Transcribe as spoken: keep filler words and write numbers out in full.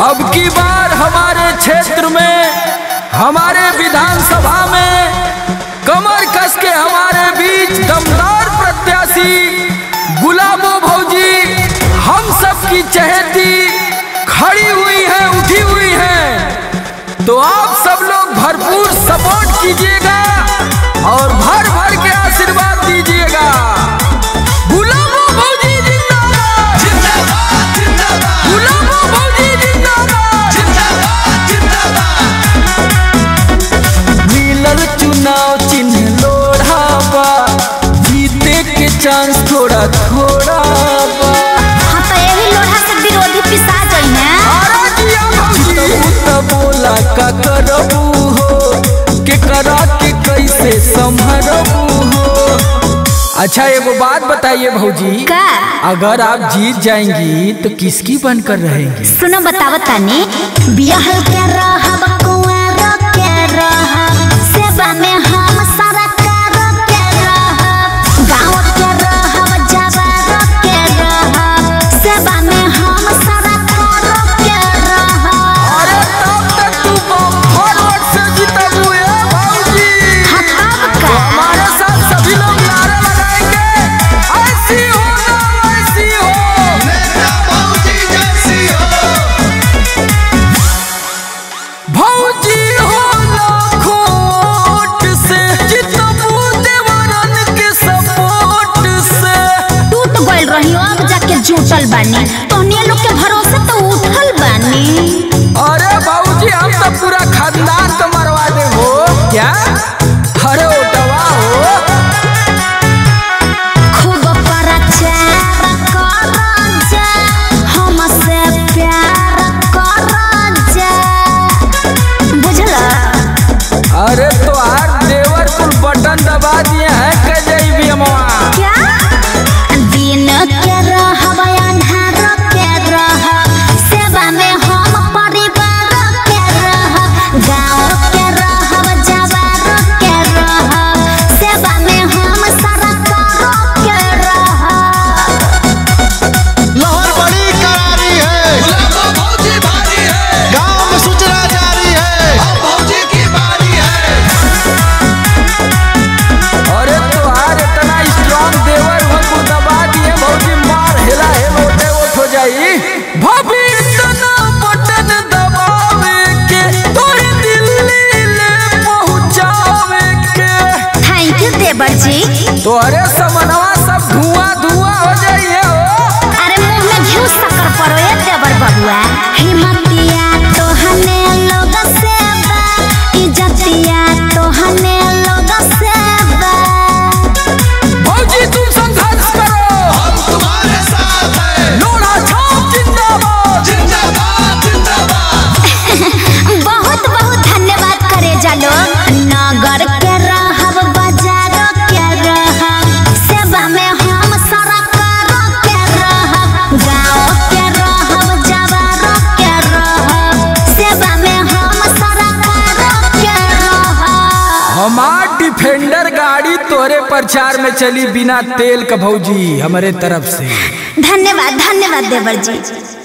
अब की बार हमारे क्षेत्र में, हमारे विधानसभा में कमर कस के हमारे बीच दमदार प्रत्याशी गुलाबो भौजी हम सब की चहेती खड़ी हुई है, उठी हुई है। तो आप सब लोग भरपूर सपोर्ट कीजिएगा और भर भर के आशीर्वाद दीजिएगा। गुलाबो भौजी जिंदाबाद, जिंदाबाद, जिंदाबाद। गुलाबो भौजी जिंदाबाद, जिंदाबाद, जिंदाबाद। मिलल चुनाव चिन्ह लोढ़ावा, जीते के चांस थोड़ा थोड़ा बा। हाँ तो यही लोढ़ा से विरोधी पिसा जाई है। बोला का करबू हो के करा के कैसे संभरबू हो। अच्छा एगो बात बताइए भौजी, का? अगर आप जीत जाएंगी तो किसकी बनकर रहेंगी? सुनो बताओ तनी। बियाह के रहब कुंवर के रहब, सेवा में हम सरकार के रहब, गांव के रहब जवार के रहब, सेवा में हम सरकार के रहब। अरे तब तक तू फॉरवर्ड से जीतबू है भौजी। हाँ तब का? हमारे साथ सभी लोग नारे लगाएंगे, ऐसी हो ना वैसी हो, नेता भौजी जैसी हो। भौजी हो लाखों वोट से जीतबू देवरन के सपोर्ट से। टूट गइल रही अब जाके जुटल बानी, तोहनी लोग के भरोसे तो उठल बानी। अरे भौजी हम तो पूरा खानदान तो मरवा दे हो क्या? अरे उठवा हो। खूब प्रचार कर जा, हमसे प्यार कर जा, बुझला? अरे तो हर देवर कुल बटन दबा दिए हैं के जैबी अमवा। क्या? दिन के रहब अन्हार के रहब, सेवा में हम परिवार के रहब, गाँव के रहब जवार के रहब, सेवा में हम सरकार के रहब। लहर बड़ी करारी है, गुलाबो भौजी भारी है, गांव में सूचना जारी है, अब भौजी की बारी है। अरे तो हर इतना स्ट्रॉन्ग देवर हो कुल दबा दिए भौजी, मार हिला है मोटे उठ हो जाई। भाभी इतना बटन दबावे के तोरे दिल्ली ले पहुंचावे के। थैंक यू देवर जी। तो अरे समनवा सब धुआं धुआं हो जाइए हो। अरे मुंह में घी शक्कर परो ये देवर बबुआ। हिम्मतिया तो हने लोग से बा, इज्जतिया तो हने लोग से बा। भौजी तुम संघर्ष करो, हम तुम्हारे साथ हैं। लोढ़ा छाप जिंदाबाद, जिंदाबाद, जिंदाबाद। बहुत बहुत धन्यवाद करे जा लोग। नगर के रहब बाजार के रहब, सेवा में हम सरकार के रहब, गाँव के रहब जवार के रहब, सेवा में हम सरकार के रहब। हमार डिफेंडर गाड़ी तोरे प्रचार में चली बिना तेल का भौजी, हमारे तरफ से धन्यवाद धन्यवाद देवर जी।